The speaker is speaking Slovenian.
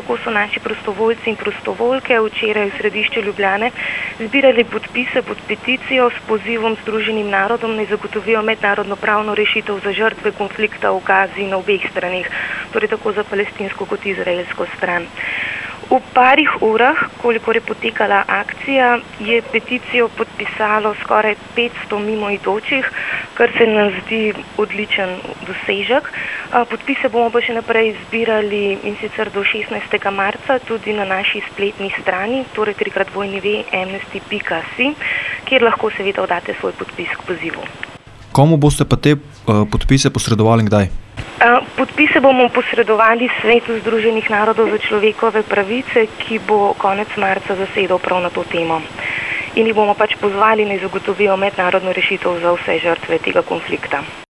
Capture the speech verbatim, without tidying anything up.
tako so naši prostovoljci in prostovoljke včeraj v središču Ljubljane zbirali podpise pod peticijo s pozivom Združenim narodom naj zagotovijo mednarodno pravno rešitev za žrtve konflikta v Gazi na obeh stranih, torej tako za palestinsko kot izraelsko stran. V parih urah, kolikor je potekala akcija, je peticijo podpisalo skoraj petsto mimoidočih, kar se nam zdi odličen dosežek. Podpise bomo pa še naprej zbirali in sicer do šestnajstega marca tudi na naši spletni strani, torej trikrat dvojni ve amnesty pika si, kjer lahko seveda oddate svoj podpis k pozivu. Komu boste pa te uh, podpise posredovali in kdaj? Podpise bomo posredovali Svetu Združenih narodov za človekove pravice, ki bo konec marca zasedal prav na to temo. In jih bomo pač pozvali, naj zagotovijo mednarodno rešitev za vse žrtve tega konflikta.